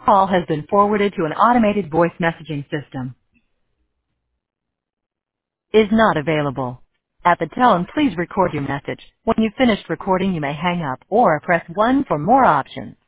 Call has been forwarded to an automated voice messaging system. Is not available. At the tone, please record your message. When you've finished recording, you may hang up or press 1 for more options.